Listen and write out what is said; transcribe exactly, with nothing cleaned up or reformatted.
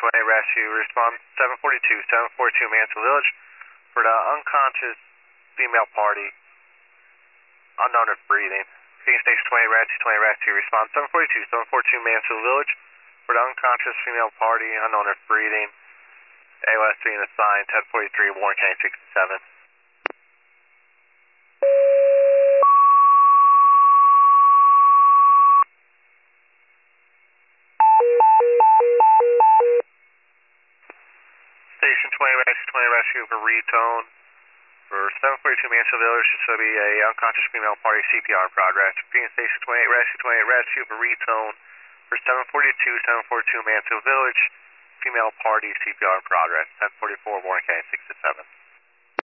twenty rescue, respond seven forty-two, seven forty-two Mansell Village for the unconscious female party, unknown if breathing. Phoenix Station twenty rescue, twenty rescue, respond seven forty-two, seven forty-two Mansell Village for the unconscious female party, unknown if breathing. A O S being assigned ten forty-three, Warren County sixty-seven. Station twenty rescue, twenty rescue for retone for seven forty-two Mansell Village. This will be a unconscious female party C P R in progress. Phoenix Station twenty-eight rescue, twenty-eight rescue for retone for seven forty-two, seven forty-two Mansell Village. Female party C P R in progress. ten forty-four Warren County sixty-seven.